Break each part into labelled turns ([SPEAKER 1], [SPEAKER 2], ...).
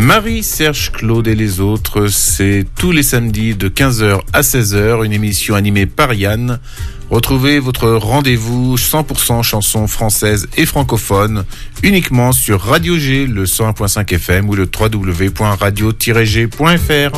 [SPEAKER 1] Marie, Serge, Claude et les autres, c'est tous les samedis de 15h à 16h, une émission animée par Yann. Retrouvez votre rendez-vous 100% chansons françaises et francophones uniquement sur Radio G, le 101.5 FM ou le www.radio-g.fr.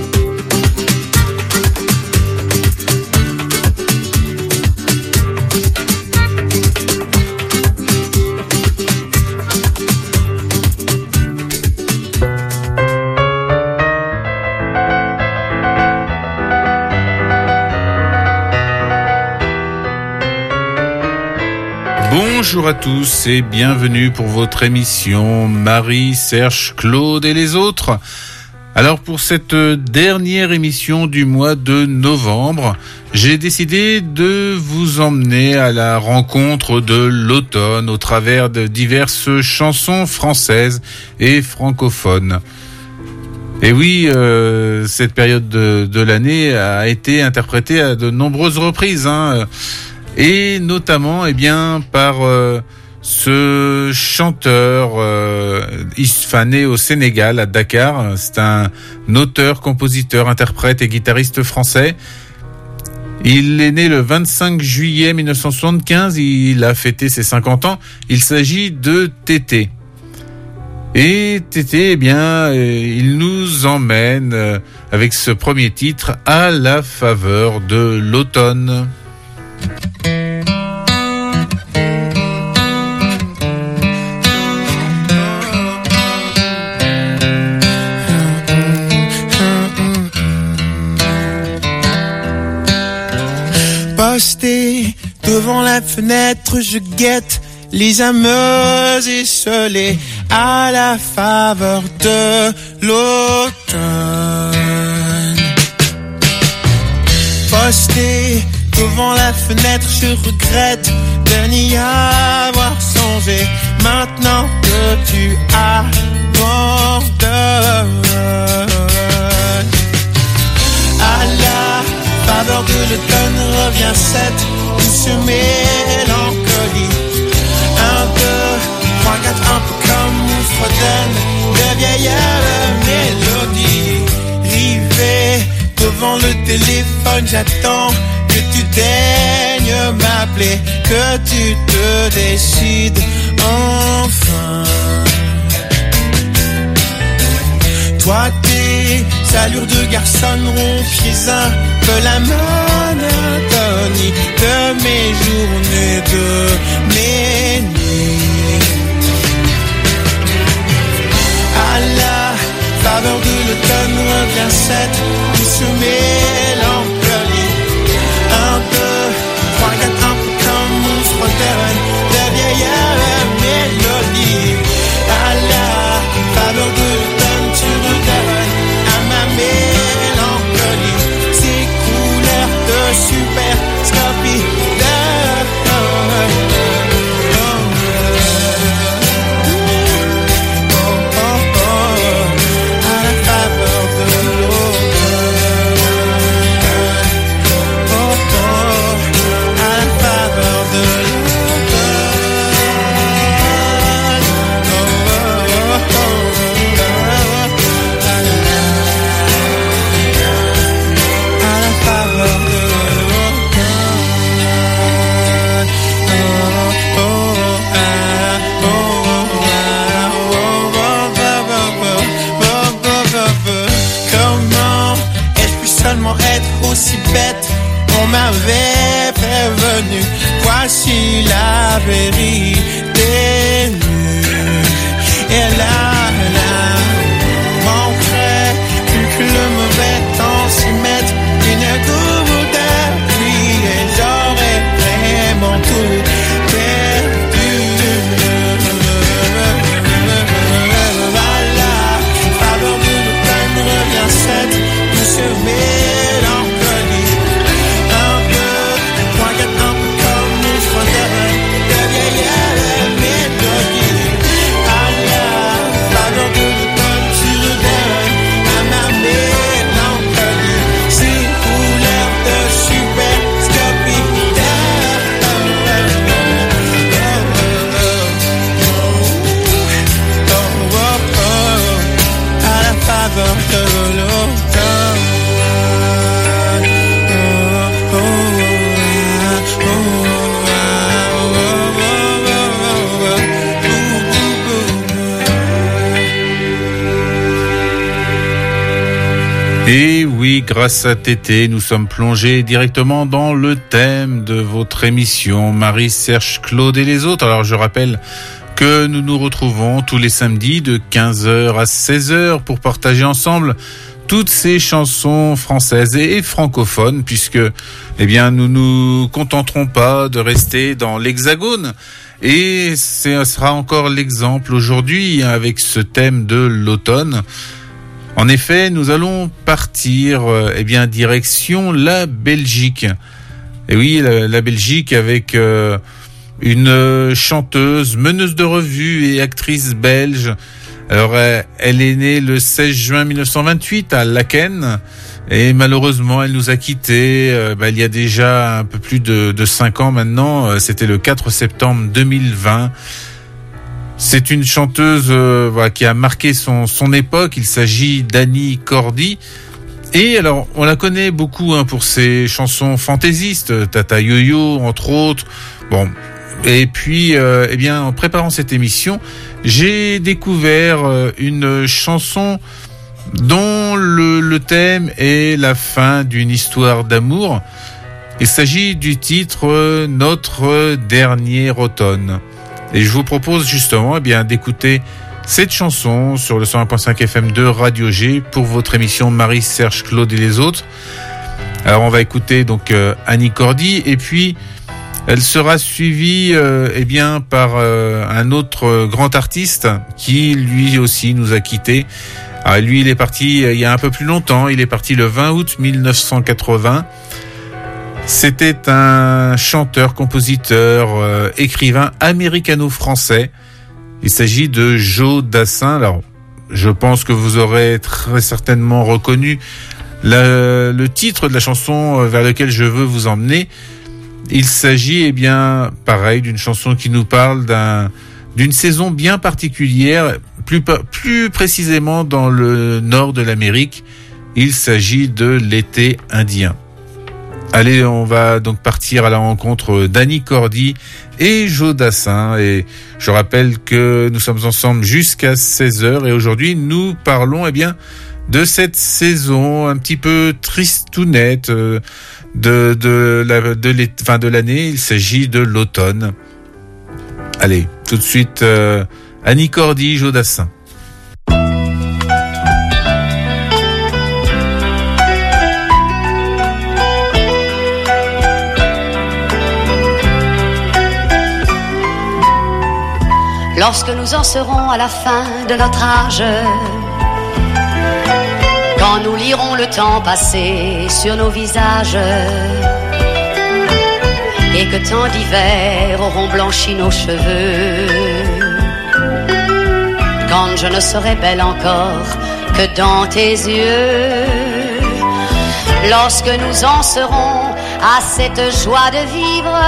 [SPEAKER 1] Bonjour à tous et bienvenue pour votre émission Marie, Serge, Claude et les autres. Alors pour cette dernière émission du mois de novembre, j'ai décidé de vous emmener à la rencontre de l'automne au travers de diverses chansons françaises et francophones. Et oui, cette période de l'année a été interprétée à de nombreuses reprises, et notamment par ce chanteur né au Sénégal, à Dakar. C'est un auteur, compositeur, interprète et guitariste français. Il est né le 25 juillet 1975, il a fêté ses 50 ans. Il s'agit de Tété. Et Tété, il nous emmène avec ce premier titre à la faveur de l'automne.
[SPEAKER 2] Posté devant la fenêtre, je guette les âmes esselées à la faveur de l'automne. Posté devant la fenêtre, je regrette de n'y avoir songé. Maintenant que tu abandonnes, à la faveur de l'automne revient cette douce mélancolie. 1, 2, 3, 4, un peu comme on fredonne de vieilles mélodies. Rivé devant le téléphone, j'attends que tu daignes m'appeler, que tu te décides enfin. Toi tes allures de garçon rompiez un peu la monotonie de mes journées, de mes nuits. À la faveur de l'automne revient cette douce mélancolie. 1, 2, 3, 4, un peu comme on fredonne de vieilles mélodies. À la faveur de l'automne tu redonnes à ma mélancolie ces couleurs de super scopie de à la faveur de l'automne, à la faveur de aussi bête, on m'avait prévenu. Voici la vérité nue. Et là, manquerait plus que le mauvais temps s'y mette une goutte de pluie et j'aurais vraiment tout perdu. Voilà, faveur de l'automne revient cette douce mélancolie. 1, 2, 3, 4, un peu comme une frontière de vieilles
[SPEAKER 1] oui, grâce à Tété, nous sommes plongés directement dans le thème de votre émission Marie, Serge, Claude et les autres. Alors je rappelle que nous nous retrouvons tous les samedis de 15h à 16h pour partager ensemble toutes ces chansons françaises et francophones, puisque eh bien nous nous contenterons pas de rester dans l'Hexagone. Et ce sera encore l'exemple aujourd'hui avec ce thème de l'automne. En effet, nous allons partir direction la Belgique. Et oui, la Belgique avec une chanteuse, meneuse de revue et actrice belge. Alors, elle est née le 16 juin 1928 à Laken. Et malheureusement, elle nous a quittés il y a déjà un peu plus de 5 ans maintenant. C'était le 4 septembre 2020. C'est une chanteuse qui a marqué son époque. Il s'agit d'Annie Cordy. Et alors, on la connaît beaucoup pour ses chansons fantaisistes, Tata Yo-Yo, entre autres. Bon, et puis, en préparant cette émission, j'ai découvert une chanson dont le thème est la fin d'une histoire d'amour. Il s'agit du titre Notre dernier automne. Et je vous propose justement d'écouter cette chanson sur le 101.5 FM de Radio G pour votre émission Marie, Serge, Claude et les autres. Alors on va écouter donc Annie Cordy et puis elle sera suivie par un autre grand artiste qui lui aussi nous a quittés. Alors lui, il est parti il y a un peu plus longtemps. Il est parti le 20 août 1980. C'était un chanteur, compositeur, écrivain américano-français. Il s'agit de Joe Dassin. Alors, je pense que vous aurez très certainement reconnu le titre de la chanson vers lequel je veux vous emmener. Il s'agit, pareil, d'une chanson qui nous parle d'une saison bien particulière, plus précisément dans le nord de l'Amérique. Il s'agit de l'été indien. Allez, on va donc partir à la rencontre d'Annie Cordy et Joe Dassin. Et je rappelle que nous sommes ensemble jusqu'à 16h. Et aujourd'hui, nous parlons de cette saison un petit peu tristounette de l'année. Il s'agit de l'automne. Allez, tout de suite, Annie Cordy, Joe Dassin.
[SPEAKER 3] Lorsque nous en serons à la fin de notre âge, quand nous lirons le temps passé sur nos visages, et que tant d'hivers auront blanchi nos cheveux, quand je ne serai belle encore que dans tes yeux, lorsque nous en serons à cette joie de vivre,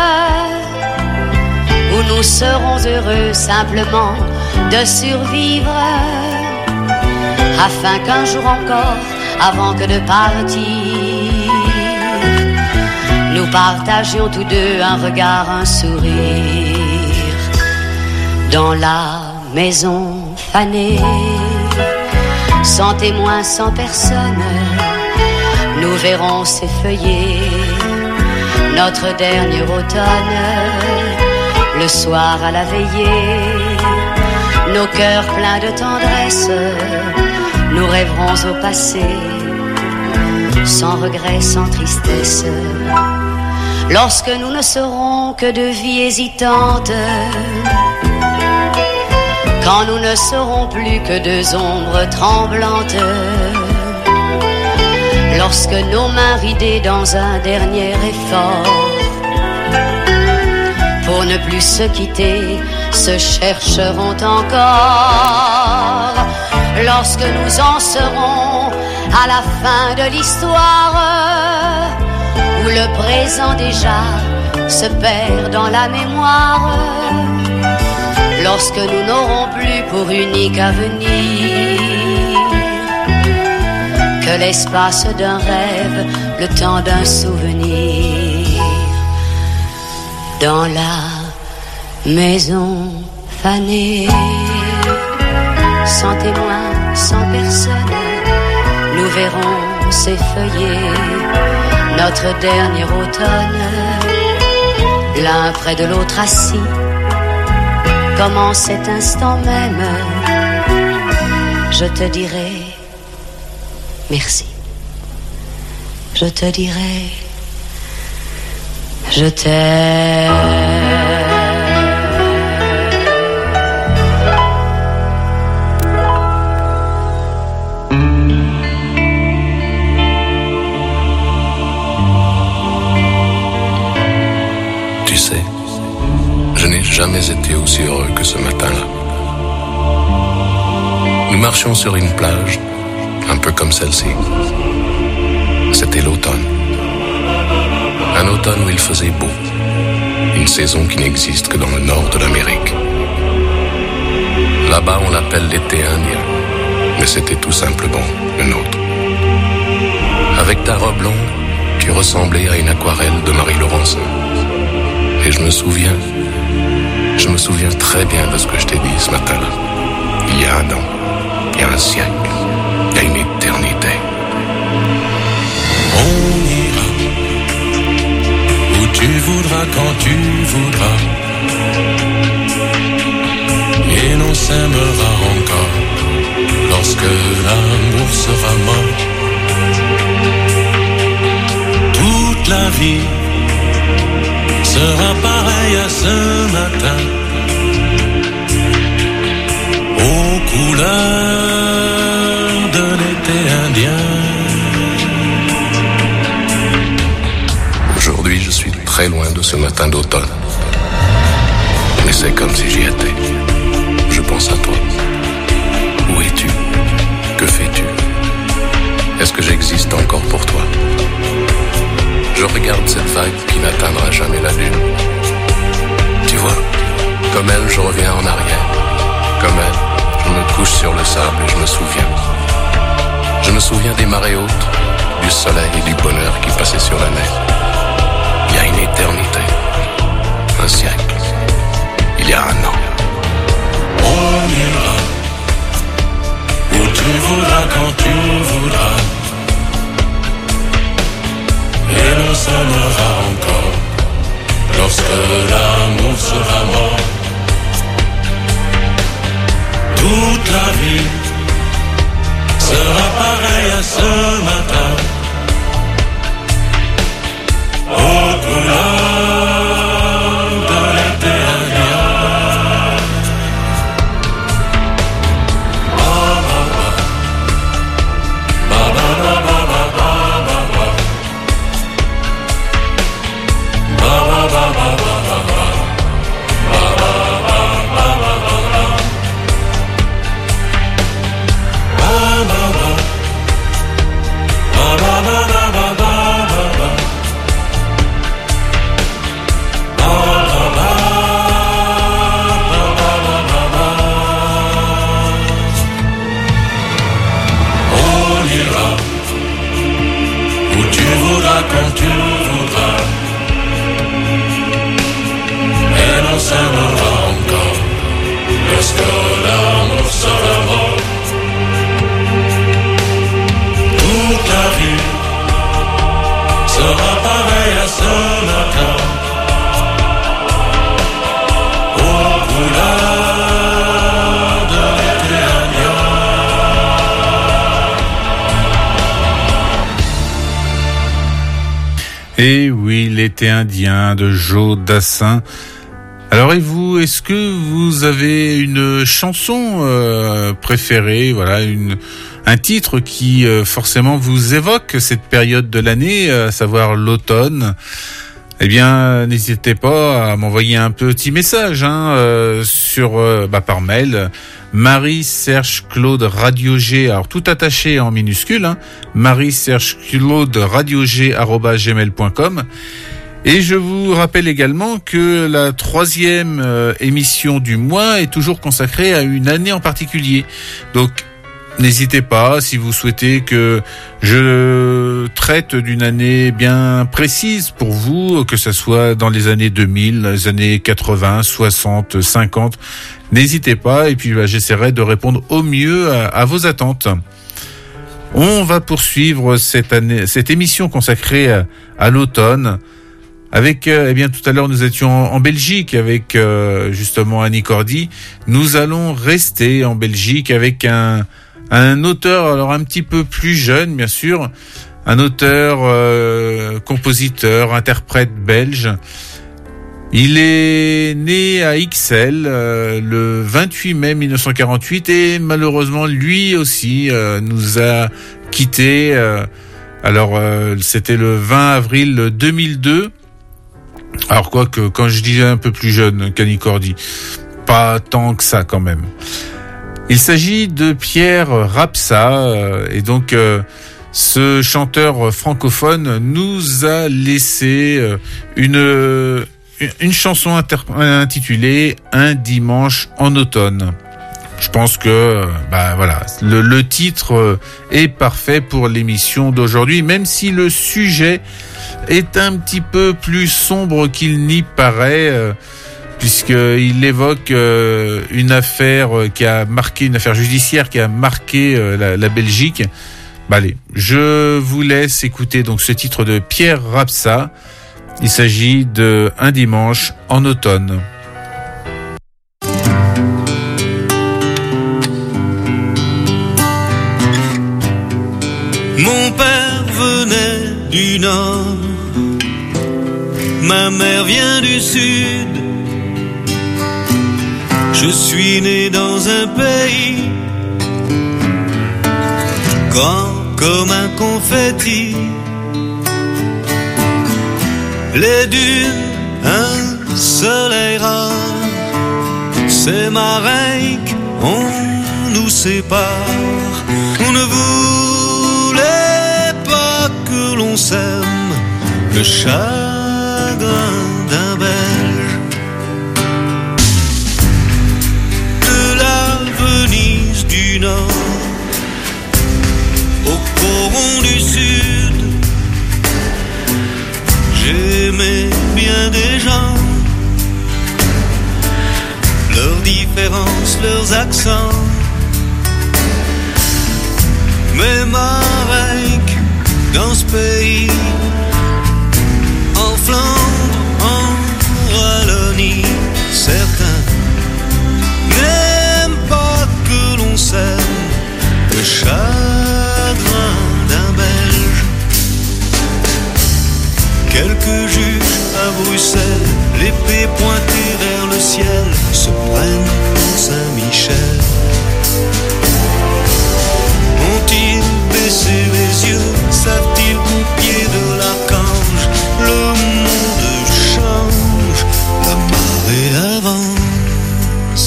[SPEAKER 3] où nous serons heureux simplement de survivre, afin qu'un jour encore, avant que de partir, nous partagions tous deux un regard, un sourire, dans la maison fanée, sans témoin, sans personne, nous verrons s'effeuiller notre dernier automne. Le soir à la veillée, nos cœurs pleins de tendresse, nous rêverons au passé, sans regret, sans tristesse. Lorsque nous ne serons que deux vies hésitantes, quand nous ne serons plus que deux ombres tremblantes, lorsque nos mains ridées dans un dernier effort, pour ne plus se quitter, se chercheront encore. Lorsque nous en serons à la fin de l'histoire, où le présent déjà se perd dans la mémoire, lorsque nous n'aurons plus pour unique avenir que l'espace d'un rêve, le temps d'un souvenir, dans la maison fanée, sans témoin, sans personne, nous verrons s'effeuiller, notre dernier automne, l'un près de l'autre assis, comme en cet instant même, je te dirai merci. Je te dirai, je t'aime.
[SPEAKER 4] Tu sais, je n'ai jamais été aussi heureux que ce matin-là. Nous marchions sur une plage, un peu comme celle-ci. C'était l'automne. Un automne où il faisait beau. Une saison qui n'existe que dans le nord de l'Amérique. Là-bas, on l'appelle l'été indien. Mais c'était tout simplement le nôtre. Avec ta robe longue, tu ressemblais à une aquarelle de Marie Laurencin. Et je me souviens très bien de ce que je t'ai dit ce matin-là. Il y a un an, il y a un siècle, il y a une éternité.
[SPEAKER 2] On ira où tu voudras, quand tu voudras, et l'on s'aimera encore lorsque l'amour sera mort. Toute la vie sera pareille à ce matin, aux couleurs de l'été indien.
[SPEAKER 4] Aujourd'hui, je suis très loin de ce matin d'automne. Mais c'est comme si j'y étais. Je pense à toi. Où es-tu? Que fais-tu? Est-ce que j'existe encore pour toi? Je regarde cette vague qui n'atteindra jamais la lune. Tu vois, comme elle, je reviens en arrière. Comme elle, je me couche sur le sable et je me souviens. Je me souviens des marées hautes, du soleil et du bonheur qui passaient sur la mer. Il y a une éternité, un siècle, il y a un an.
[SPEAKER 2] On ira où tu voudras, quand tu voudras, et l'on s'aimera encore lorsque l'amour sera mort. Toute la vie sera pareille à ce matin, aux couleurs de l'été indien. Quand tu voudras, et l'on s'aimera encore lorsque l'amour sera mort. Toute la vie sera pareille à ce matin, aux couleurs de l'été indien.
[SPEAKER 1] Et oui, l'été indien de Joe Dassin. Alors et vous, est-ce que vous avez une chanson préférée, voilà, un titre qui forcément vous évoque cette période de l'année, à savoir l'automne? Eh bien, n'hésitez pas à m'envoyer un petit message par mail. Marie Serge Claude Radio G, alors tout attaché en minuscule, Marie Serge Claude Radio G @gmail.com. Et je vous rappelle également que la 3e émission du mois est toujours consacrée à une année en particulier. Donc n'hésitez pas, si vous souhaitez que je traite d'une année bien précise pour vous, que ce soit dans les années 2000, les années 80, 60, 50, n'hésitez pas, et puis j'essaierai de répondre au mieux à vos attentes. On va poursuivre cette émission consacrée à l'automne. Avec, tout à l'heure, nous étions en Belgique avec, justement, Annie Cordy. Nous allons rester en Belgique avec un auteur, alors un petit peu plus jeune, bien sûr. Un auteur, compositeur, interprète belge. Il est né à Ixelles le 28 mai 1948 et malheureusement lui aussi nous a quittés. C'était le 20 avril 2002. Alors quoique quand je dis un peu plus jeune qu'Annie Cordy, pas tant que ça quand même. Il s'agit de Pierre Rapsa et donc ce chanteur francophone nous a laissé une chanson intitulée Un dimanche en automne. Je pense que le titre est parfait pour l'émission d'aujourd'hui, même si le sujet est un petit peu plus sombre qu'il n'y paraît, puisqu'il évoque une affaire judiciaire qui a marqué la Belgique. Allez, je vous laisse écouter donc ce titre de Pierre Rapsa. Il s'agit de Un dimanche en automne.
[SPEAKER 5] Mon père venait du nord, ma mère vient du sud. Je suis né dans un pays grand comme un confetti. Les dunes, un soleil rare, c'est marin qu'on nous sépare. On ne voulait pas que l'on s'aime, le chagrin d'un Belge. De la Venise du Nord au coron du Sud, j'aimais bien des gens, leurs différences, leurs accents. Mais Marek, dans ce pays, en Flandre, en Wallonie, certains n'aiment pas que l'on s'aime, le chagrin d'un Belge. Quelques juges à Bruxelles, l'épée pointée vers le ciel, se prennent pour Saint-Michel. Ont-ils baissé les yeux, savent-ils qu'au pied de l'archange, le monde change, la marée avance.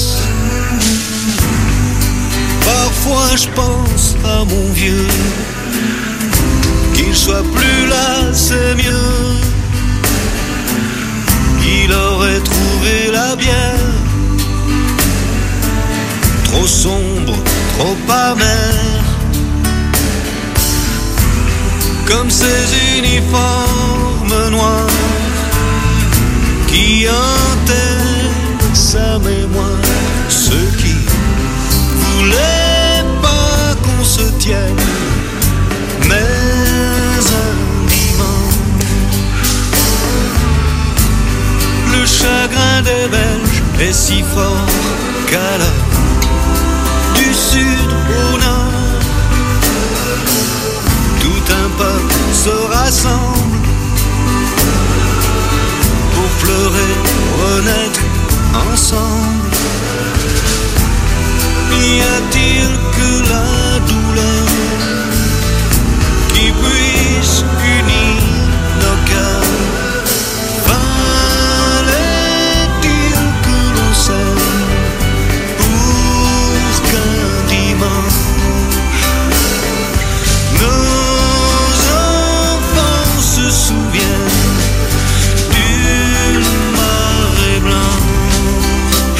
[SPEAKER 5] Parfois je pense à mon vieux, qu'il soit plus là, c'est mieux. Il aurait trouvé la bière trop sombre, trop amère, comme ces uniformes noirs qui hantaient sa mémoire. Ceux qui voulaient pas qu'on se tienne, mais un dimanche, le chagrin des Belges est si fort qu'alors, du sud au nord, tout un peuple se rassemble pour pleurer, renaître ensemble. Y a-t-il que la douleur qui puisse unir nos cœurs? Fallait-il que l'on s'aime pour qu'un dimanche nos enfants se souviennent d'une marée blanche?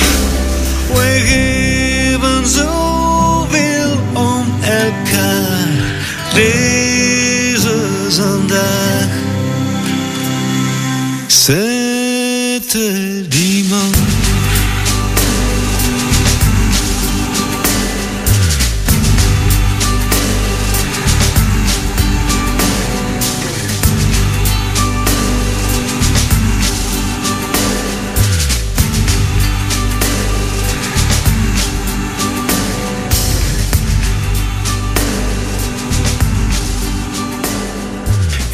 [SPEAKER 5] Wegen zoveel om elkaar deze zondag. C'était dimanche.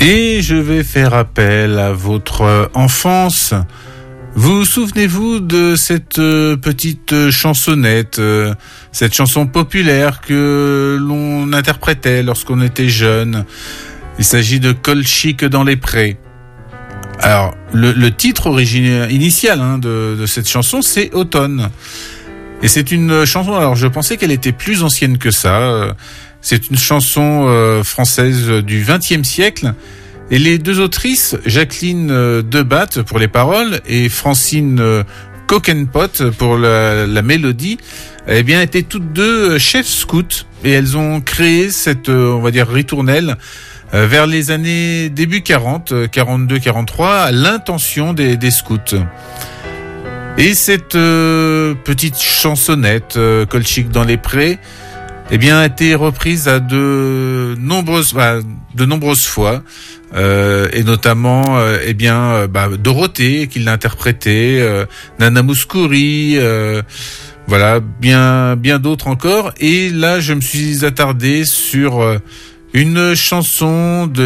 [SPEAKER 1] Et je vais faire appel à votre enfance. Vous souvenez-vous de cette petite chansonnette, cette chanson populaire que l'on interprétait lorsqu'on était jeune? Il s'agit de Colchique dans les prés. Alors, le titre initial de cette chanson, c'est Automne. Et c'est une chanson, alors je pensais qu'elle était plus ancienne que ça. C'est une chanson française du XXe siècle. Et les deux autrices, Jacqueline Debatte pour les paroles et Francine Coquenpot pour la mélodie, eh bien, étaient toutes deux chefs scouts. Et elles ont créé cette, on va dire, ritournelle vers les années début 40, 42, 43, à l'intention des scouts. Et cette petite chansonnette, Colchique dans les prés, eh bien, a été reprise à de nombreuses fois, et notamment, Dorothée qui l'a interprétée, Nana Mouskouri, voilà, bien d'autres encore. Et là, je me suis attardé sur une chanson de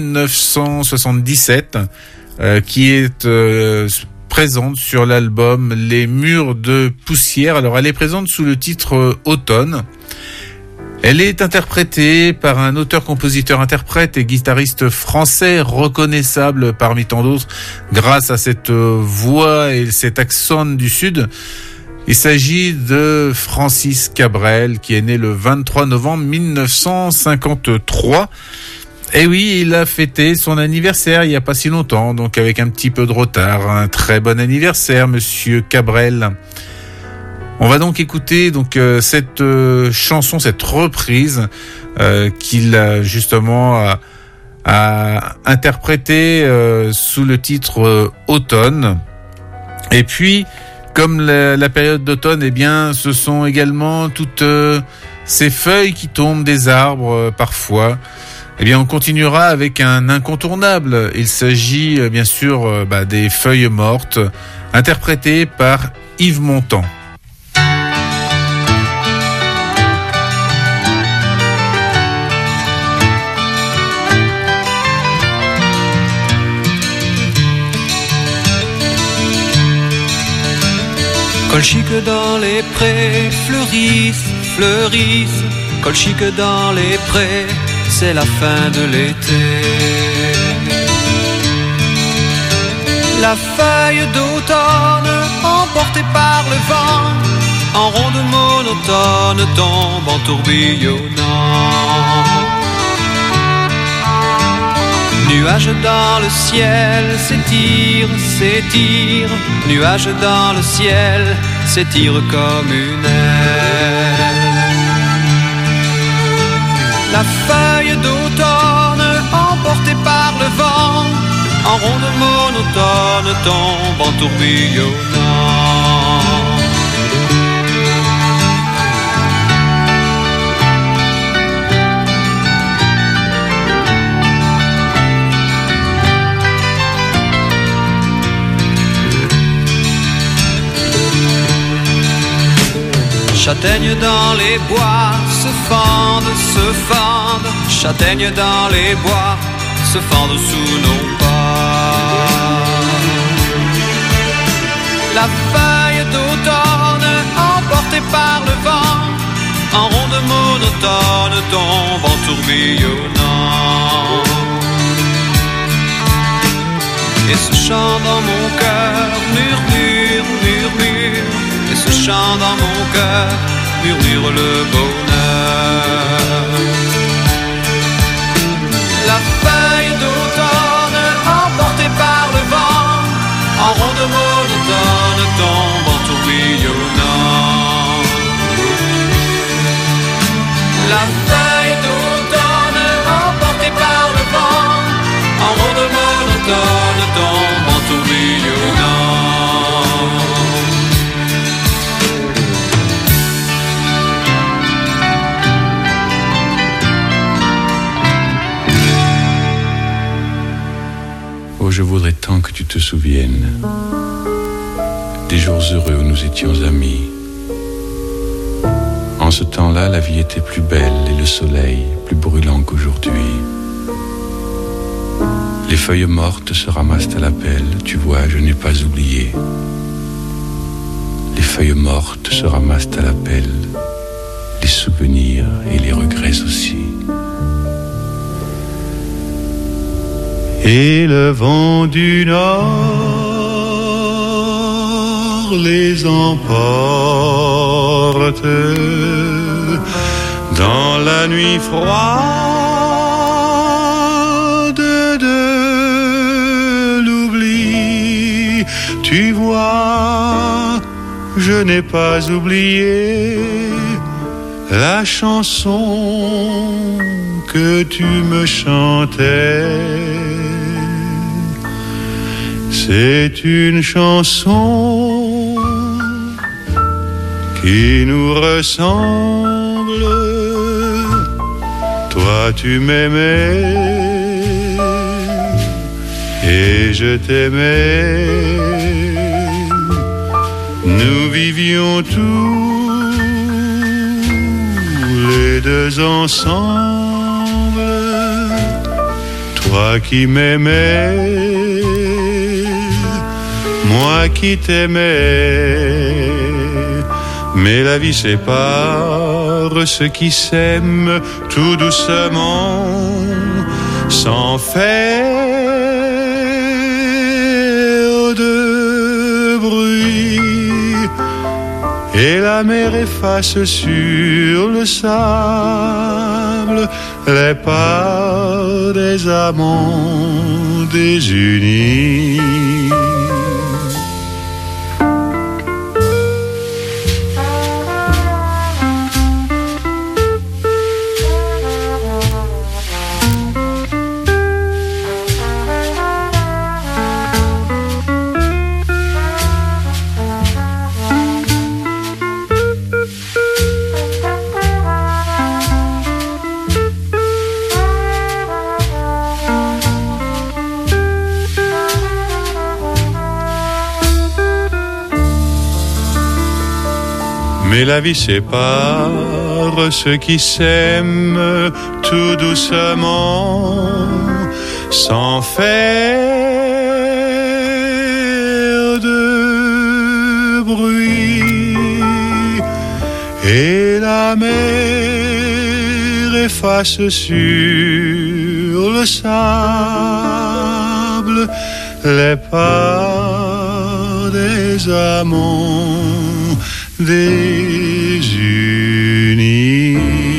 [SPEAKER 1] 1977 qui est présente sur l'album Les Murs de Poussière. Alors, elle est présente sous le titre Automne. Elle est interprétée par un auteur-compositeur-interprète et guitariste français reconnaissable parmi tant d'autres grâce à cette voix et cet accent du Sud. Il s'agit de Francis Cabrel qui est né le 23 novembre 1953. Et oui, il a fêté son anniversaire il n'y a pas si longtemps, donc avec un petit peu de retard. Un très bon anniversaire, monsieur Cabrel. On va donc écouter cette chanson, cette reprise qu'il a justement a interprétée sous le titre Automne. Et puis, comme la période d'automne, eh bien, ce sont également toutes ces feuilles qui tombent des arbres parfois. Eh bien, on continuera avec un incontournable. Il s'agit bien sûr des feuilles mortes, interprétées par Yves Montand.
[SPEAKER 5] Colchique dans les prés, fleurissent, fleurissent. Colchique dans les prés, c'est la fin de l'été. La feuille d'automne, emportée par le vent, en ronde monotone, tombe en tourbillonnant. Nuages dans le ciel s'étire, s'étire. Nuages dans le ciel s'étire comme une aile. La feuille d'automne, emportée par le vent, en ronde monotone, tombe en tourbillonnant. Châtaignes dans les bois se fendent, se fendent. Châtaignes dans les bois se fendent sous nos pas. La feuille d'automne, emportée par le vent, en ronde monotone, tombe en tourbillonnant. Et ce chant dans mon cœur murmure, murmure. Et ce chant dans mon cœur murmure le bonheur. La feuille d'automne, emportée par le vent, en ronde monotone, tombe en tourbillonnant. La feuille d'automne, emportée par le vent, en ronde monotone, tombe en tourbillonnant.
[SPEAKER 6] Je voudrais tant que tu te souviennes des jours heureux où nous étions amis. En ce temps-là, la vie était plus belle et le soleil plus brûlant qu'aujourd'hui. Les feuilles mortes se ramassent à la pelle, tu vois, je n'ai pas oublié. Les feuilles mortes se ramassent à la pelle, les souvenirs et les regrets aussi. Et le vent du nord les emporte dans la nuit froide de l'oubli. Tu vois, je n'ai pas oublié la chanson que tu me chantais. C'est une chanson qui nous ressemble. Toi tu m'aimais et je t'aimais. Nous vivions tous les deux ensemble. Toi qui m'aimais, moi qui t'aimais. Mais la vie sépare ceux qui s'aiment tout doucement, sans faire de bruit. Et la mer efface sur le sable les pas des amants désunis. Mais la vie sépare ceux qui s'aiment tout doucement, sans faire de bruit. Et la mer efface sur le sable les pas des amants désunis.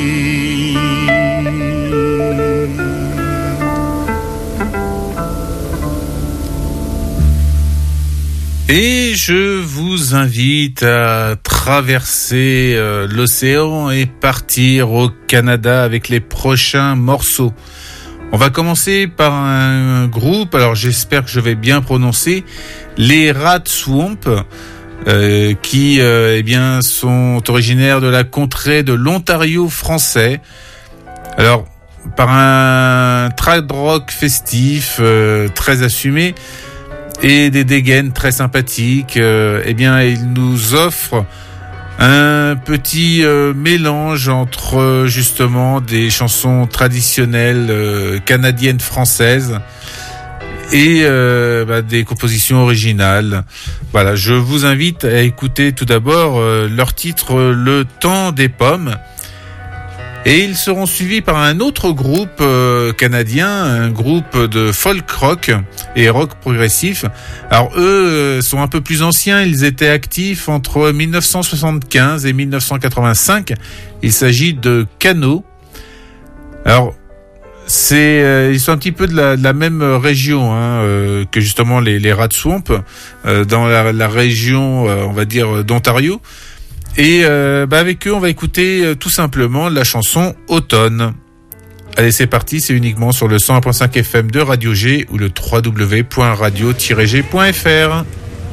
[SPEAKER 1] Et je vous invite à traverser l'océan et partir au Canada avec les prochains morceaux. On va commencer par un groupe, alors j'espère que je vais bien prononcer, les Rat Swamp. Qui eh bien sont originaires de la contrée de l'Ontario français. Alors par un trad rock festif très assumé et des dégaines très sympathiques, eh bien ils nous offrent un petit mélange entre justement des chansons traditionnelles canadiennes françaises et des compositions originales. Voilà, je vous invite à écouter tout d'abord leur titre Le Temps des Pommes. Et ils seront suivis par un autre groupe canadien, un groupe de folk rock et rock progressif. Alors eux sont un peu plus anciens, ils étaient actifs entre 1975 et 1985. Il s'agit de Cano. Alors ils sont un petit peu de la même région que justement les Rat Swamp, dans la région on va dire d'Ontario. Et avec eux on va écouter tout simplement la chanson Automne. Allez, c'est parti, c'est uniquement sur le 101.5 FM de Radio G ou le www.radio-g.fr.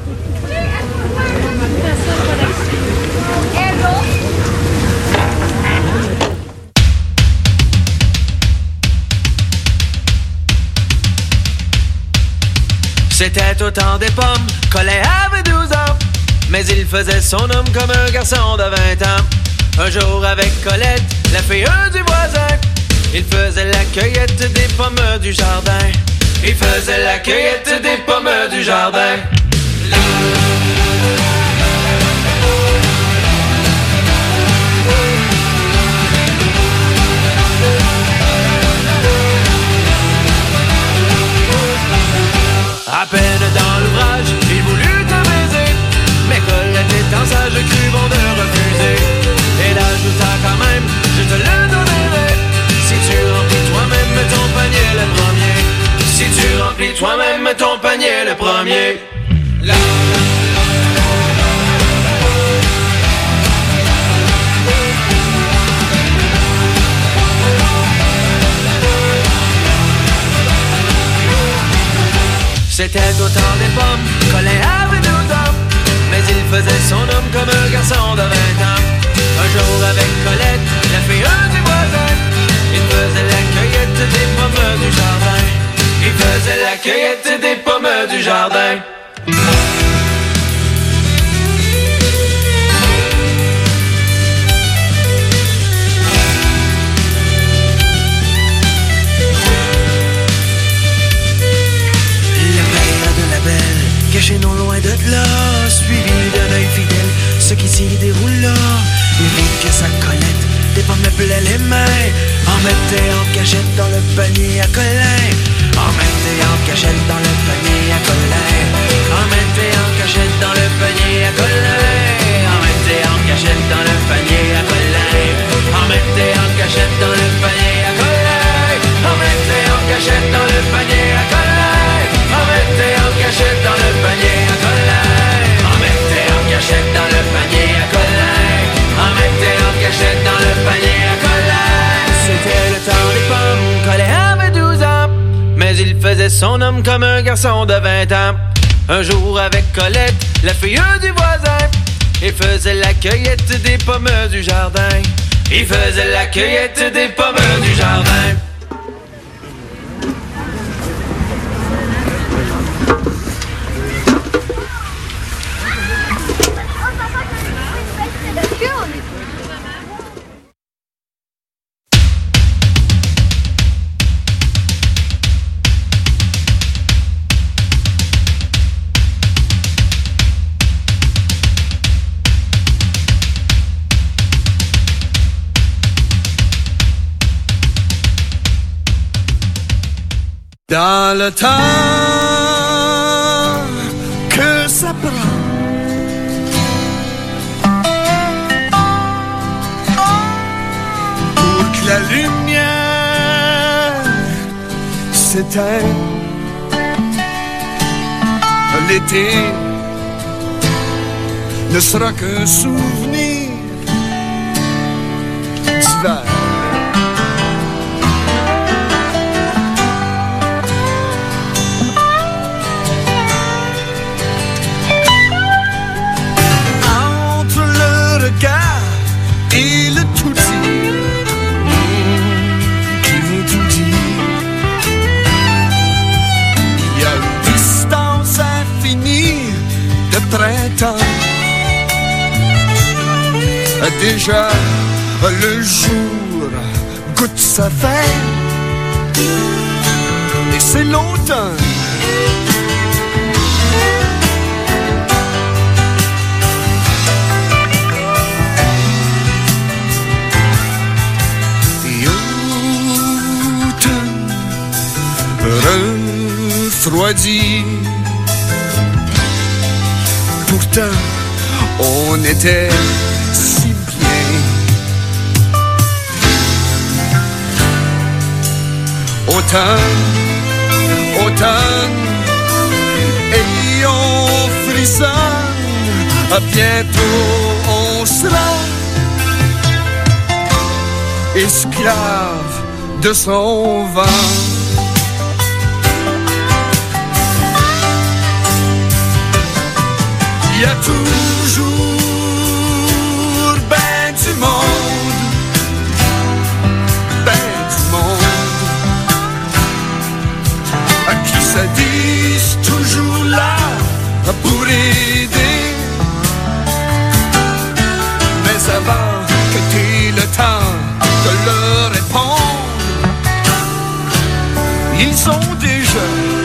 [SPEAKER 7] C'était au temps des pommes, Collet avait 12 ans, mais il faisait son homme comme un garçon de 20 ans. Un jour avec Colette, la fille du voisin, il faisait la cueillette des pommes du jardin. Il faisait la cueillette des pommes du jardin. À peine dans l'ouvrage, il voulut te baiser, mais Colette étant sage crut bon de refuser. Et l'ajouta quand même, je te le donnerai, si tu remplis toi-même ton panier le premier. Si tu remplis toi-même ton panier le premier. C'était au temps des pommes, Colin avait 12 ans, mais il faisait son homme comme un garçon de 20 ans. Un jour avec Colette, la fille du voisin, il faisait la cueillette des pommes du jardin. Il faisait la cueillette des pommes du jardin. Caché non loin de là, suivi d'un œil fidèle, ce qui s'y déroule là. Il vit que sa Colette des pommes me plaît les mains, en mettait en cachette dans le panier à Colin. En mettait en cachette dans le panier à Colin. En mettait en cachette dans le panier à Colin. En mettait en cachette dans le panier à Colin. En mettait en cachette dans le panier à Colin. En mettait en cachette dans le panier à Colin. En mettait en cachette dans le panier à Colin. En mettait en cachette dans le panier à Colin. En mettait en cachette dans le panier à Colin. C'était le temps des pommes, Colin avait 12 ans, mais il faisait son homme comme un garçon de 20 ans. Un jour avec Colette, la fille du voisin, il faisait la cueillette des pommes du jardin. Il faisait la cueillette des pommes du jardin.
[SPEAKER 2] Dans le temps que ça prend pour que la lumière s'éteigne, l'été ne sera qu'un souvenir d'hiver. Et le tout dit, qui veut tout dire. Il y a une distance infinie de printemps. Déjà le jour goûte sa fin, et c'est l'automne. Refroidi. Pourtant, on était si bien. Automne, automne, et on frissonne. À bientôt, on sera esclave de son vent. Il y a toujours ben du monde, à qui se disent toujours là pour aider. Mais avant que t'aies le temps de leur répondre, ils sont déjà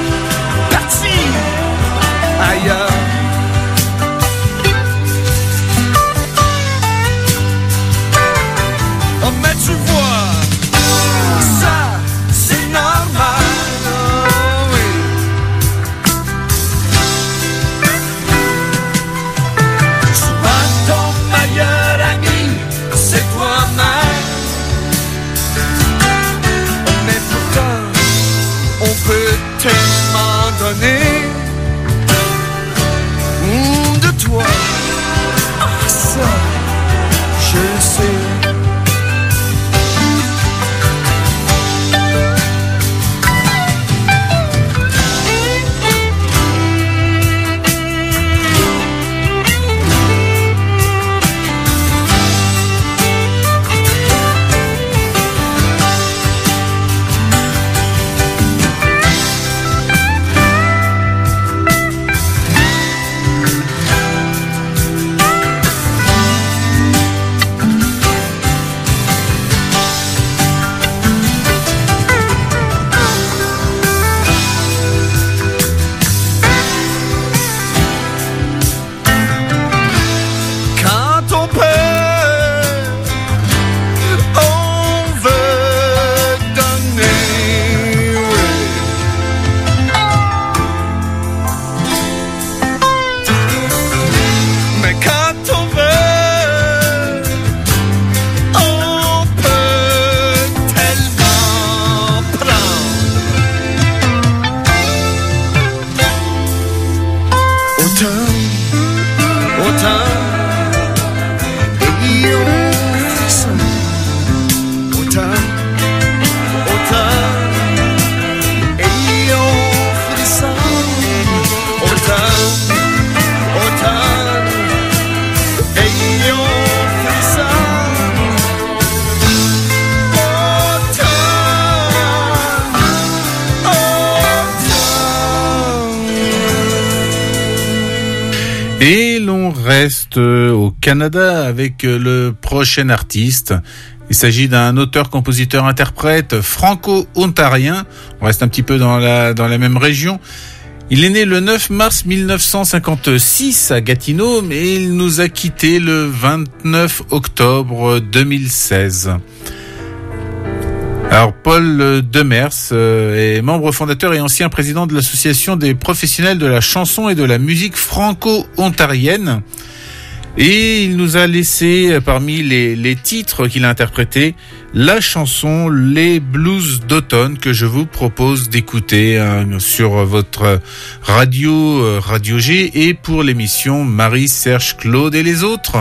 [SPEAKER 1] Et l'on reste au Canada avec le prochain artiste. Il s'agit d'un auteur-compositeur-interprète franco-ontarien. On reste un petit peu dans la même région. Il est né le 9 mars 1956 à Gatineau, mais il nous a quittés le 29 octobre 2016. Alors, Paul Demers est membre fondateur et ancien président de l'Association des professionnels de la chanson et de la musique franco-ontarienne. Et il nous a laissé, parmi les titres qu'il a interprétés, la chanson Les Blues d'automne que je vous propose d'écouter sur votre radio G et pour l'émission Marie, Serge, Claude et les autres.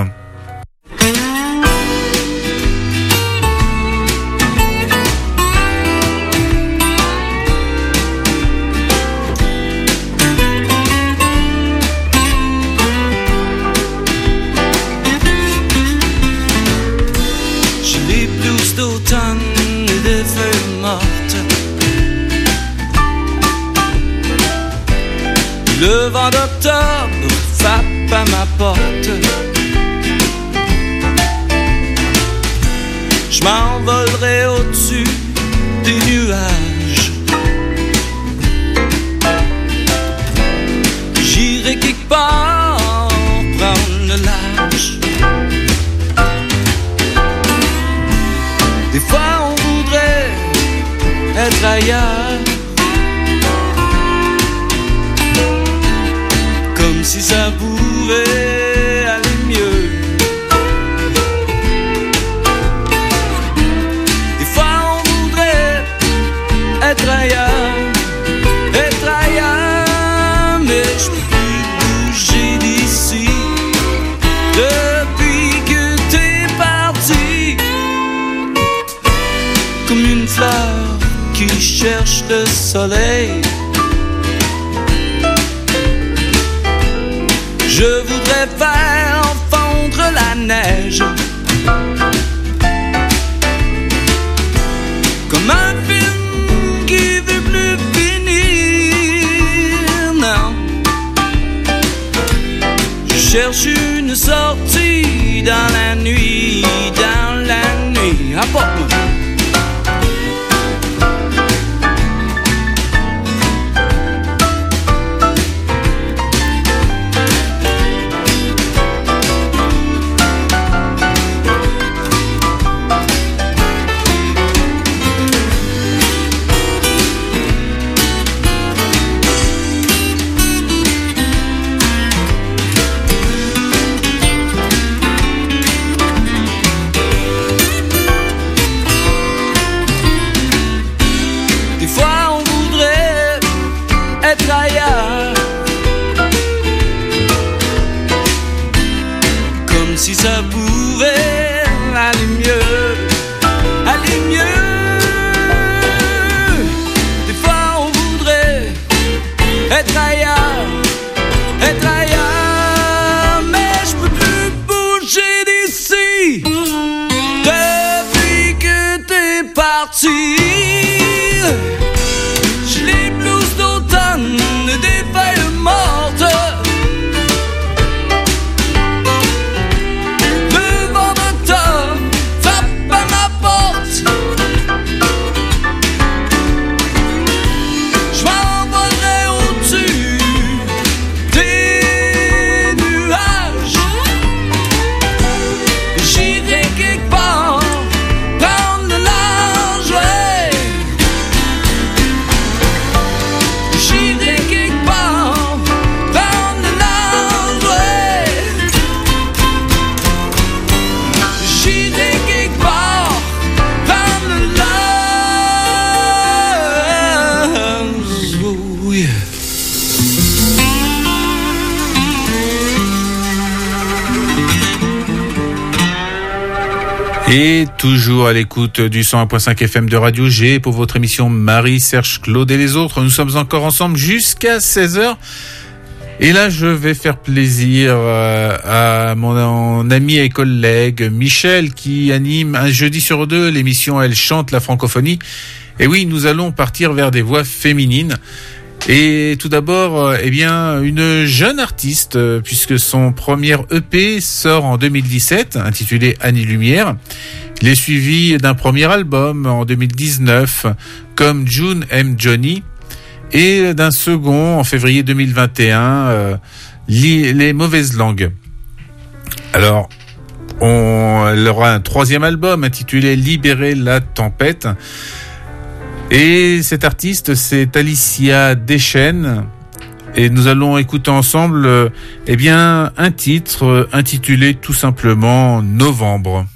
[SPEAKER 8] Le vent d'octobre frappe à ma porte. Je m'envolerai au-dessus des nuages. J'irai quelque part prendre le large. Des fois on voudrait être ailleurs, comme si ça pouvait aller mieux. Des fois on voudrait être ailleurs, mais je peux plus bouger d'ici depuis que t'es parti. Comme une fleur qui cherche le soleil, je voudrais faire fondre la neige, comme un film qui veut plus finir. Non, je cherche une sortie dans la nuit, apporte-moi. Si ça pouvait aller mieux, des fois on voudrait être ailleurs, mais je peux plus bouger d'ici depuis que t'es parti. J'ai les blues d'automne, des feuilles mortes.
[SPEAKER 9] J'irai quelque part prendre le large, ouais.
[SPEAKER 1] Et toujours à l'écoute du 101.5 FM de Radio G pour votre émission Marie, Serge, Claude et les autres. Nous sommes encore ensemble jusqu'à 16h. Et là, je vais faire plaisir à mon ami et collègue Michel qui anime un jeudi sur deux l'émission Elle chante la francophonie. Et oui, nous allons partir vers des voix féminines. Et tout d'abord, une jeune artiste, puisque son premier EP sort en 2017, intitulé Annie Lumière. Il est suivi d'un premier album en 2019, comme June M. Johnny, et d'un second en février 2021, Les Mauvaises Langues. Alors, elle aura un troisième album intitulé Libérer la tempête. Et cette artiste, c'est Alicia Deschênes. Et nous allons écouter ensemble, un titre intitulé tout simplement Novembre.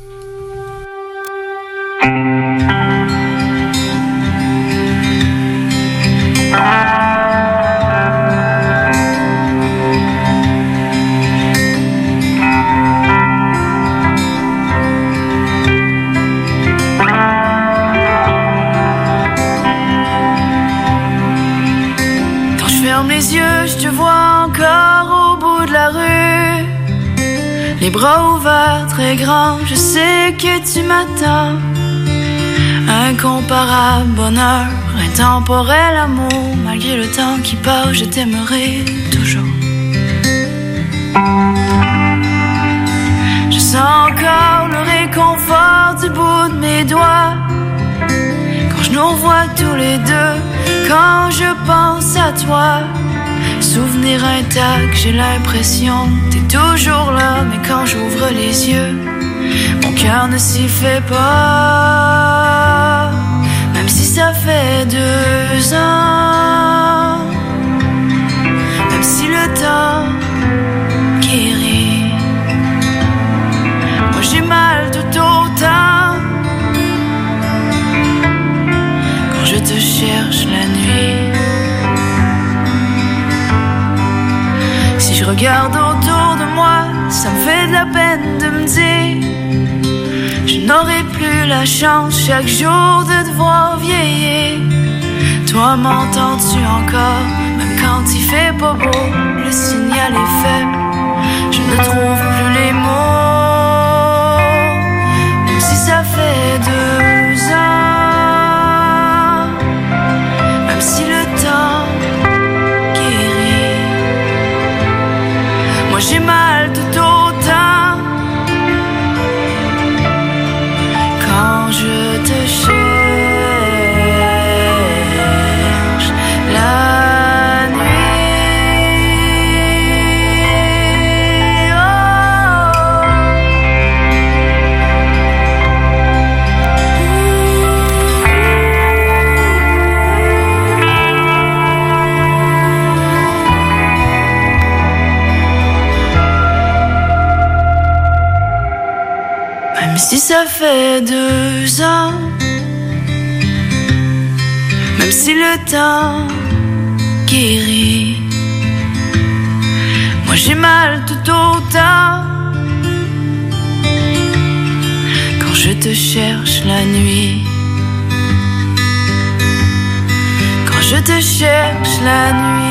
[SPEAKER 9] Les bras ouverts, très grands, je sais que tu m'attends. Incomparable bonheur, intemporel amour. Malgré le temps qui passe, je t'aimerai toujours. Je sens encore le réconfort du bout de mes doigts. Quand je nous revois tous les deux, quand je pense à toi. Souvenir intact, j'ai l'impression t'es toujours là. Mais quand j'ouvre les yeux, mon cœur ne s'y fait pas. Même si ça fait 2 ans, même si le temps guérit, moi j'ai mal tout autant quand je te cherche la nuit. Si je regarde autour de moi, ça me fait de la peine de me dire je n'aurai plus la chance chaque jour de te voir vieillir. Toi m'entends-tu encore, même quand il fait pas beau, le signal est faible, je ne trouve plus les mots. Même si ça fait 2 ans, même si le temps guérit, moi j'ai mal tout autant quand je te cherche la nuit. Oh. Même si ça fait 2 ans, même si le temps guérit, moi j'ai mal tout autant quand je te cherche la nuit. Quand je te cherche la nuit.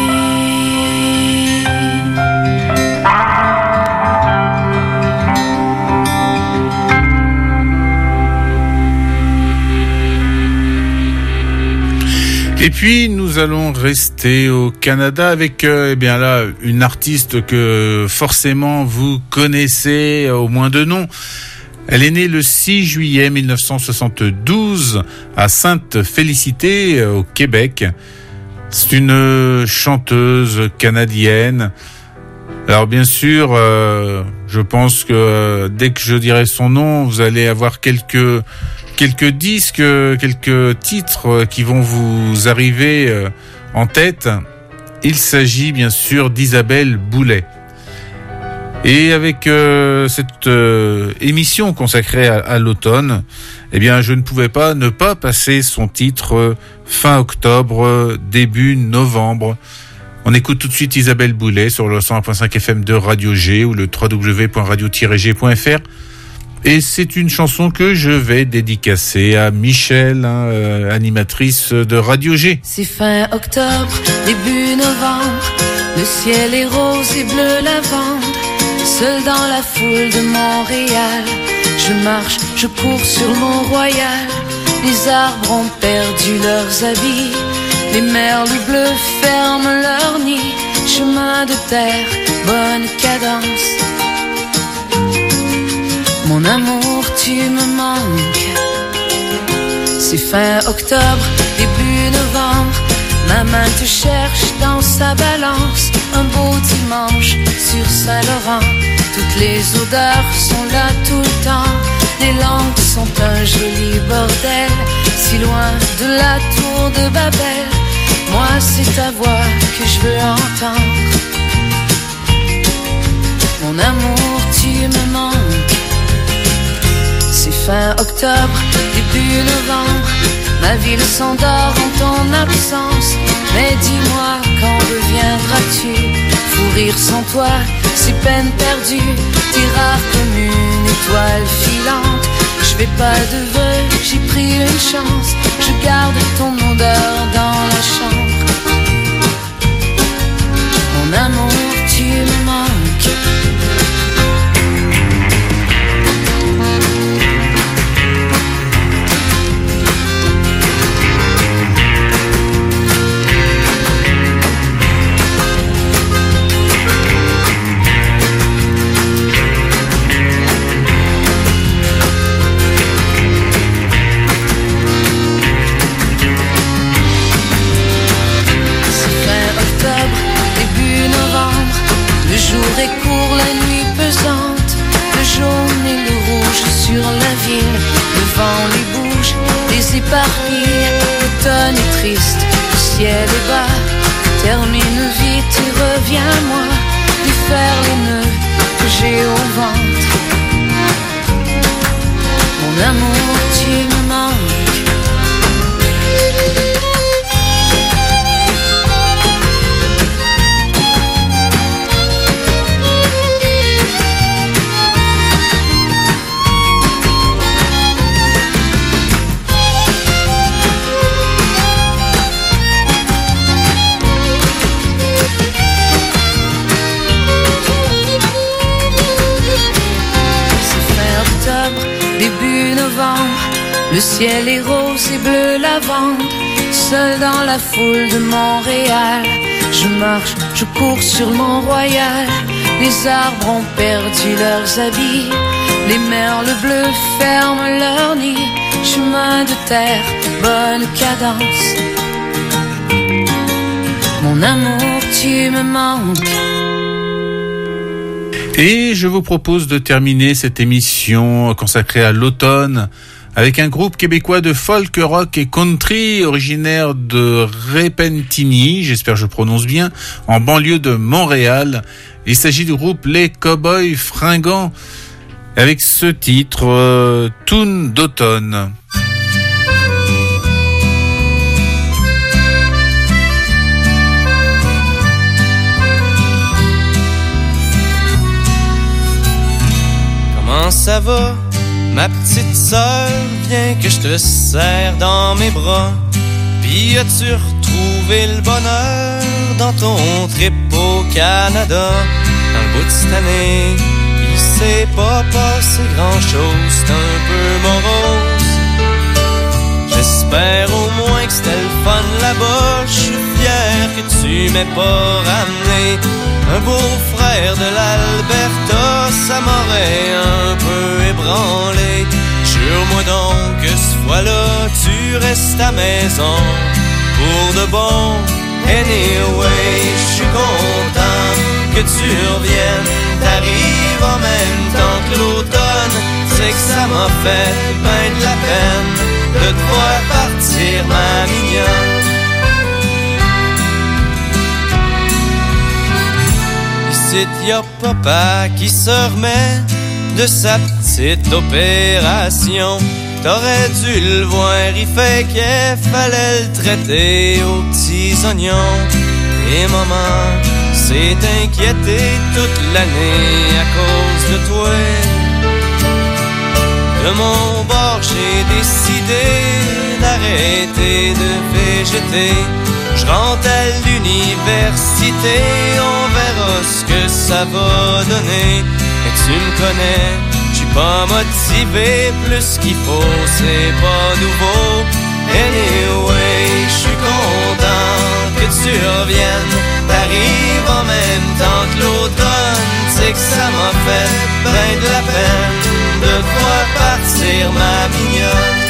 [SPEAKER 1] Et puis nous allons rester au Canada avec une artiste que forcément vous connaissez au moins de nom. Elle est née le 6 juillet 1972 à Sainte-Félicité au Québec. C'est une chanteuse canadienne. Alors bien sûr, je pense que dès que je dirai son nom, vous allez avoir quelques disques, quelques titres qui vont vous arriver en tête. Il s'agit bien sûr d'Isabelle Boulay. Et avec cette émission consacrée à l'automne, je ne pouvais pas ne pas passer son titre fin octobre, début novembre. On écoute tout de suite Isabelle Boulay sur le 101.5 FM de Radio G ou le www.radio-g.fr. Et c'est une chanson que je vais dédicacer à Michel, animatrice de Radio G.
[SPEAKER 9] C'est fin octobre, début novembre, le ciel est rose et bleu lavande. Seul dans la foule de Montréal, je marche, je cours sur Mont-Royal. Les arbres ont perdu leurs habits, les merles bleus ferment leur nid. Chemin de terre, bonne cadence. Mon amour, tu me manques. C'est fin octobre, début novembre. Ma main te cherche dans sa balance. Un beau dimanche sur Saint-Laurent. Toutes les odeurs sont là tout le temps. Les langues sont un joli bordel. Si loin de la tour de Babel. Moi c'est ta voix que je veux entendre. Mon amour, tu me manques. C'est fin octobre, début novembre. Ma ville s'endort en ton absence. Mais dis-moi, quand reviendras-tu? Fou rire sans toi, c'est peine perdue. T'es rare comme une étoile filante. Je fais pas de vœux, j'ai pris une chance. Je garde ton odeur dans la chambre. Mon amour, tu me manques. Le jour est court, la nuit pesante. Le jaune et le rouge sur la ville. Le vent les bouge, les éparpille. L'automne est triste, le ciel est bas. Termine vite et reviens-moi. Défaire les nœuds que j'ai au ventre. Mon amour, tu me manques. Début novembre, le ciel est rose et bleu lavande. Seul dans la foule de Montréal, je marche, je cours sur Mont-Royal. Les arbres ont perdu leurs habits, les merles bleus ferment leur nid. Chemin de terre, bonne cadence. Mon amour, tu me manques.
[SPEAKER 1] Et je vous propose de terminer cette émission consacrée à l'automne avec un groupe québécois de folk, rock et country originaire de Repentigny, j'espère que je prononce bien, en banlieue de Montréal. Il s'agit du groupe Les Cowboys Fringants avec ce titre, Tune d'automne.
[SPEAKER 10] Comment ça va, ma petite sœur? Viens que je te serre dans mes bras. Puis as-tu retrouvé le bonheur dans ton trip au Canada? Dans le bout de cette année, il s'est pas passé grand-chose, c'est un peu morose. J'espère au moins que c'était le fun là-bas. Je suis fier que tu m'aies pas ramené un beau-frère de l'Alberta, ça m'aurait un peu ébranlé. Jure-moi donc que ce fois-là, tu restes à maison pour de bon. Anyway, je suis content que tu reviennes. T'arrives en même temps que l'automne. C'est que ça m'a fait ben de la peine de te voir partir, ma mignonne. Ici y'a papa qui se remet de sa petite opération. T'aurais dû le voir, il fait qu'il fallait le traiter aux petits oignons. Et maman s'est inquiétée toute l'année à cause de toi. De mon bord, j'ai décidé d'arrêter de végéter. Je rentre à l'université, on verra ce que ça va donner. Mais tu me connais, j'suis pas motivé, plus qu'il faut, c'est pas nouveau. Anyway, j'suis content que tu reviennes. T'arrives en même temps que l'automne. C'est que ça m'a fait ben de la peine de voir partir ma mignonne.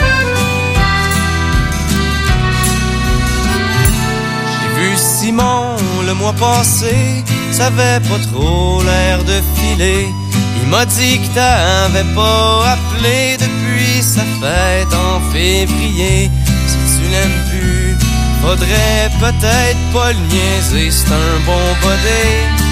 [SPEAKER 10] J'ai vu Simon le mois passé, ça avait pas trop l'air de filer. Il m'a dit que t'avais pas appelé depuis sa fête en février. Si tu l'aimes plus, faudrait peut-être pas le niaiser, c'est un bon body.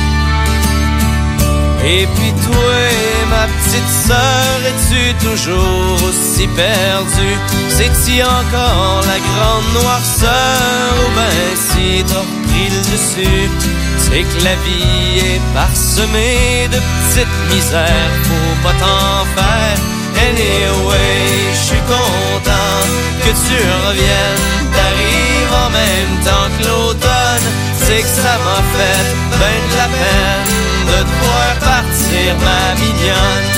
[SPEAKER 10] Et puis toi, ma petite sœur, es-tu toujours aussi perdue? C'est-tu encore la grande noirceur? Ou ben si t'as repris le dessus? C'est que la vie est parsemée de petites misères, faut pas t'en faire. Anyway, j'suis content que tu reviennes. T'arrives en même temps que l'automne. C'est que ça m'a fait ben de la peine de te voir partir, ma mignonne.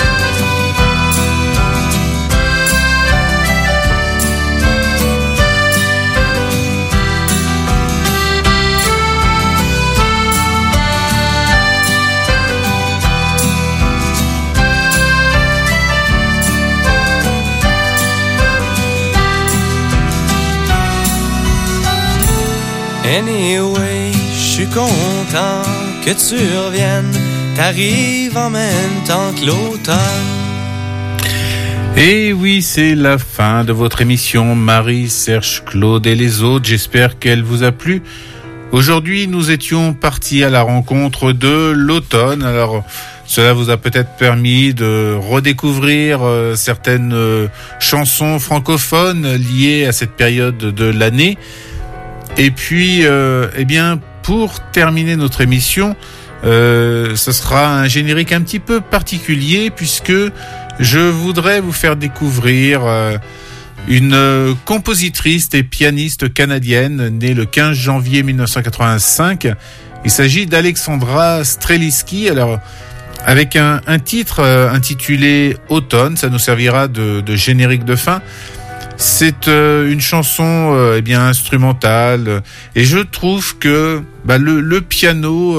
[SPEAKER 10] Anyway, j'suis content que tu reviennes. T'arrives en même temps que l'automne.
[SPEAKER 1] Et oui, c'est la fin de votre émission Marie, Serge, Claude et les autres. J'espère qu'elle vous a plu. Aujourd'hui, nous étions partis à la rencontre de l'automne. Alors, cela vous a peut-être permis de redécouvrir certaines chansons francophones liées à cette période de l'année. Et puis, eh bien, pour terminer notre émission, ce sera un générique un petit peu particulier puisque je voudrais vous faire découvrir une compositrice et pianiste canadienne née le 15 janvier 1985. Il s'agit d'Alexandra Streliski. Alors, avec un titre intitulé Automne, ça nous servira de générique de fin. C'est une chanson eh bien instrumentale et je trouve que le piano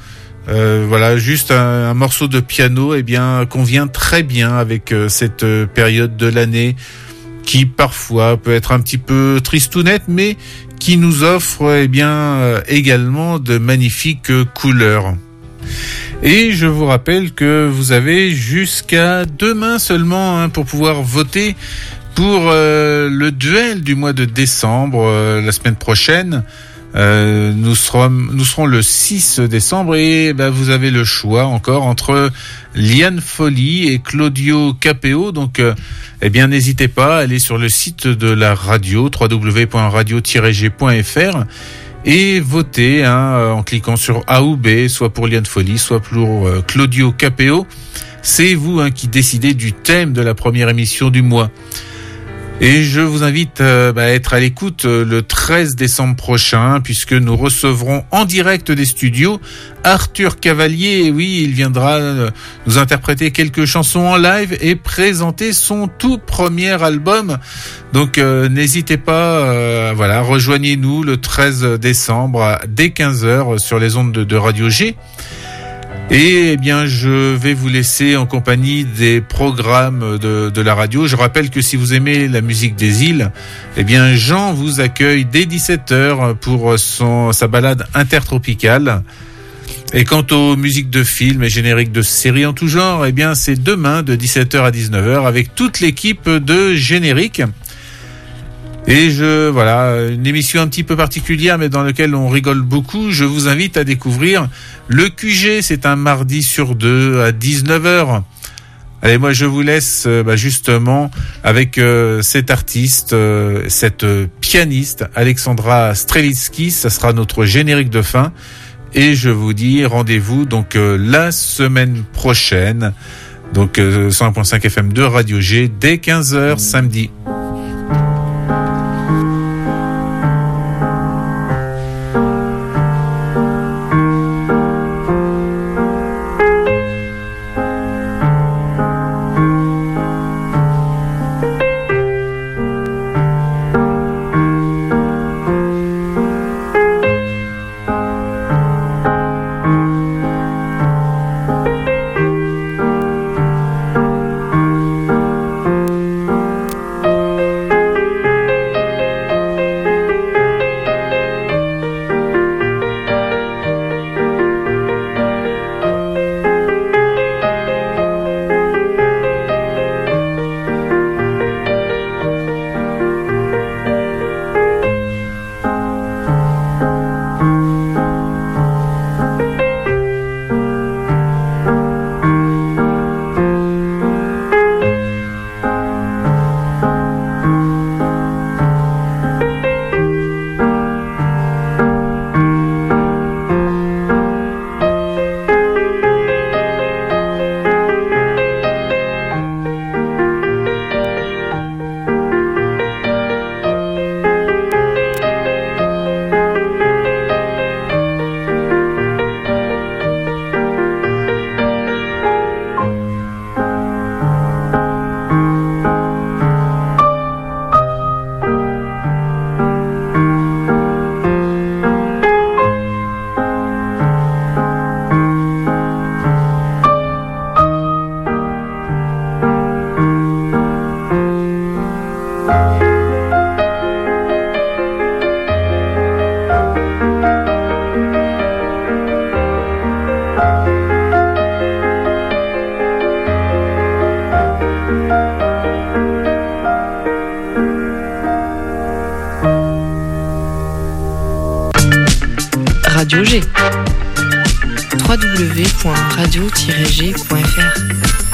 [SPEAKER 1] voilà, juste un morceau de piano eh bien convient très bien avec cette période de l'année qui parfois peut être un petit peu tristounette mais qui nous offre eh bien également de magnifiques couleurs. Et je vous rappelle que vous avez jusqu'à demain seulement pour pouvoir voter pour le duel du mois de décembre, la semaine prochaine. Nous serons le 6 décembre et vous avez le choix encore entre Liane Folly et Claudio Capéo. Donc, eh bien, n'hésitez pas à aller sur le site de la radio, www.radio-g.fr et voter en cliquant sur A ou B, soit pour Liane Folly, soit pour Claudio Capéo. C'est vous qui décidez du thème de la première émission du mois. Et je vous invite à être à l'écoute le 13 décembre prochain, puisque nous recevrons en direct des studios Arthur Cavalier. Et oui, il viendra nous interpréter quelques chansons en live et présenter son tout premier album. Donc n'hésitez pas, rejoignez-nous le 13 décembre dès 15h sur les ondes de Radio G. Et eh bien, je vais vous laisser en compagnie des programmes de la radio. Je rappelle que si vous aimez la musique des îles, eh bien, Jean vous accueille dès 17h pour sa balade intertropicale. Et quant aux musiques de films et génériques de séries en tout genre, eh bien, c'est demain de 17h à 19h avec toute l'équipe de Générique. Et une émission un petit peu particulière, mais dans laquelle on rigole beaucoup. Je vous invite à découvrir le QG. C'est un mardi sur 2 à 19h. Allez, moi, je vous laisse, justement, avec cet artiste, cette pianiste, Alexandra Streliski. Ça sera notre générique de fin. Et je vous dis rendez-vous, donc, la semaine prochaine Donc 101.5 FM de Radio G dès 15h samedi.
[SPEAKER 11] Radio G. www.radio-g.fr